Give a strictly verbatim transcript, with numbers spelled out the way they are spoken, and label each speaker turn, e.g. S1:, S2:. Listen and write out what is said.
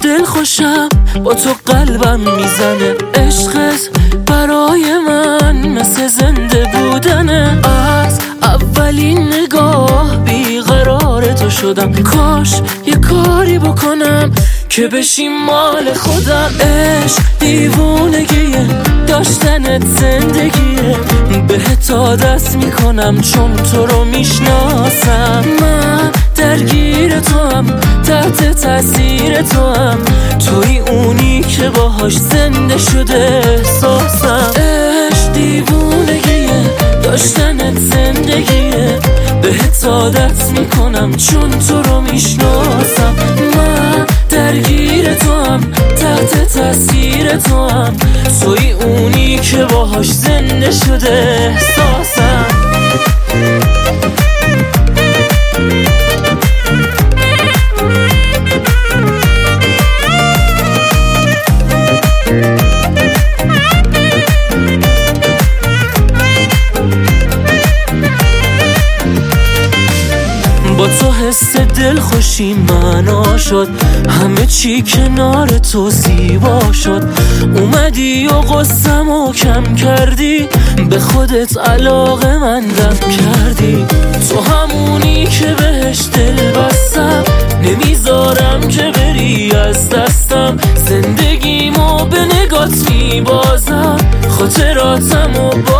S1: دل خوشم با تو قلبم میزنه. عشقت برای من مثل زنده بودنه. از اولین نگاه بیقرار تو شدم. کاش یه کاری بکنم که بشی مال خودم. عشق دیوونگیه، داشتنت زندگیه. بهت عادت میکنم چون تو رو میشناسم. من درگیر تو هم، تحت تاثیر تو هم. توی اونی که باهاش زنده شده احساسم. عشق دیوونگیه، داشتنت زندگیه. بهت عادت میکنم چون تو رو میشناسم. من درگیر تو هم، تحت تاثیر تو هم. توی اونی که باهاش زنده شده احساسم. با تو حس دل خوشی معنا شد. همه چی کنار تو زیبا شد. اومدی و قصم و کم کردی. به خودت علاقه مندم کردی. تو همونی که بهش دل بستم. نمیذارم که بری از دستم. زندگیمو به نگات میبازم. خاطراتمو با